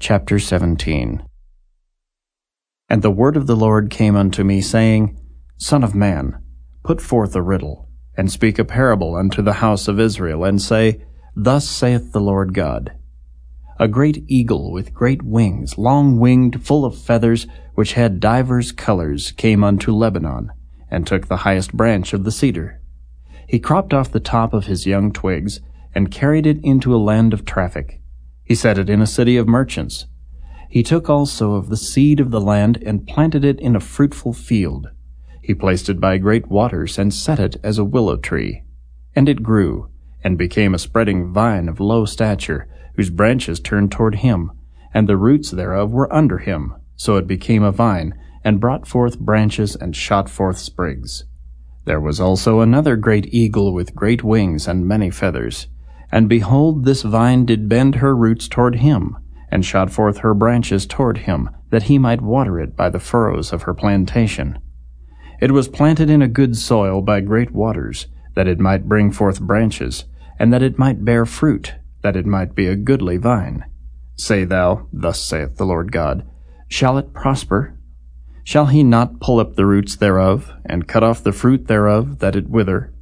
Chapter 17. And the word of the Lord came unto me, saying, Son of man, put forth a riddle, and speak a parable unto the house of Israel, and say, Thus saith the Lord God. A great eagle with great wings, long-winged, full of feathers, which had divers colors, came unto Lebanon, and took the highest branch of the cedar. He cropped off the top of his young twigs, and carried it into a land of traffic. He set it in a city of merchants. He took also of the seed of the land, and planted it in a fruitful field. He placed it by great waters, and set it as a willow tree. And it grew, and became a spreading vine of low stature, whose branches turned toward him, and the roots thereof were under him. So it became a vine, and brought forth branches, and shot forth sprigs. There was also another great eagle with great wings and many feathers. And behold, this vine did bend her roots toward him, and shot forth her branches toward him, that he might water it by the furrows of her plantation. It was planted in a good soil by great waters, that it might bring forth branches, and that it might bear fruit, that it might be a goodly vine. Say thou, Thus saith the Lord God, Shall it prosper? Shall he not pull up the roots thereof, and cut off the fruit thereof, that it wither?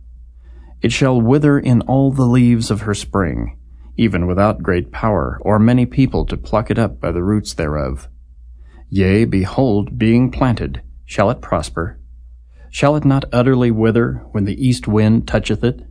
It shall wither in all the leaves of her spring, even without great power, or many people to pluck it up by the roots thereof. Yea, behold, being planted, shall it prosper? Shall it not utterly wither when the east wind toucheth it?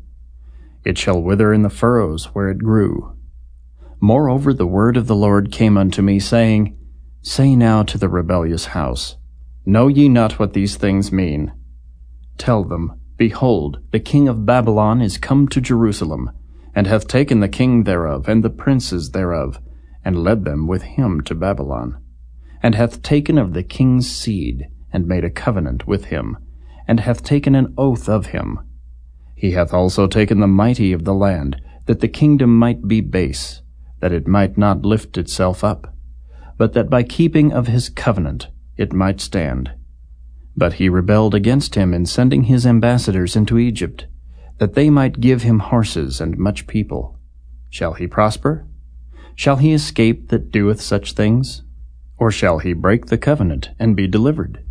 It shall wither in the furrows where it grew. Moreover, the word of the Lord came unto me, saying, Say now to the rebellious house, Know ye not what these things mean? Tell them, Behold, the king of Babylon is come to Jerusalem, and hath taken the king thereof, and the princes thereof, and led them with him to Babylon, and hath taken of the king's seed, and made a covenant with him, and hath taken an oath of him. He hath also taken the mighty of the land, that the kingdom might be base, that it might not lift itself up, but that by keeping of his covenant it might stand. But he rebelled against him in sending his ambassadors into Egypt, that they might give him horses and much people. Shall he prosper? Shall he escape that doeth such things? Or shall he break the covenant and be delivered?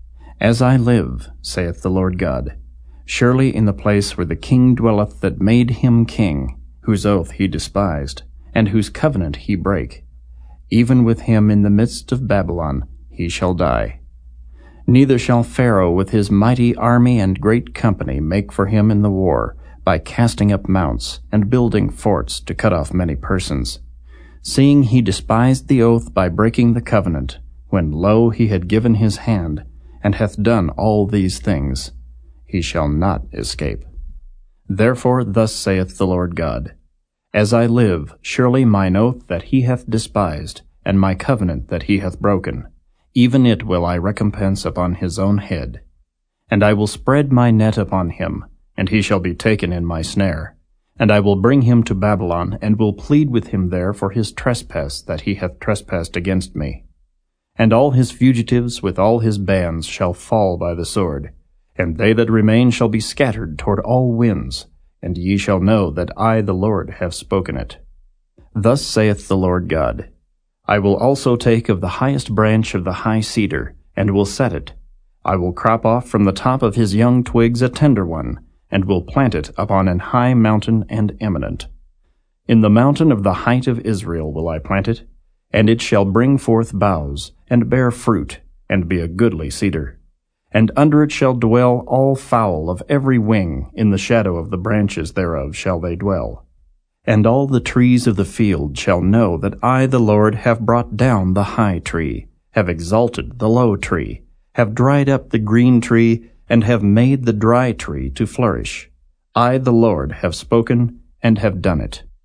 As I live, saith the Lord God, surely in the place where the king dwelleth that made him king, whose oath he despised, and whose covenant he brake, even with him in the midst of Babylon he shall die. Neither shall Pharaoh with his mighty army and great company make for him in the war, by casting up mounts, and building forts to cut off many persons, seeing he despised the oath by breaking the covenant, when lo, he had given his hand, and hath done all these things. He shall not escape. Therefore thus saith the Lord God, As I live, surely mine oath that he hath despised, and my covenant that he hath broken, even it will I recompense upon his own head. And I will spread my net upon him, and he shall be taken in my snare. And I will bring him to Babylon, and will plead with him there for his trespass that he hath trespassed against me. And all his fugitives with all his bands shall fall by the sword, and they that remain shall be scattered toward all winds, and ye shall know that I the Lord have spoken it. Thus saith the Lord God, I will also take of the highest branch of the high cedar, and will set it. I will crop off from the top of his young twigs a tender one, and will plant it upon an high mountain and eminent. In the mountain of the height of Israel will I plant it, and it shall bring forth boughs, and bear fruit, and be a goodly cedar. And under it shall dwell all fowl of every wing, in the shadow of the branches thereof shall they dwell. And all the trees of the field shall know that I the Lord have brought down the high tree, have exalted the low tree, have dried up the green tree, and have made the dry tree to flourish. I the Lord have spoken and have done it.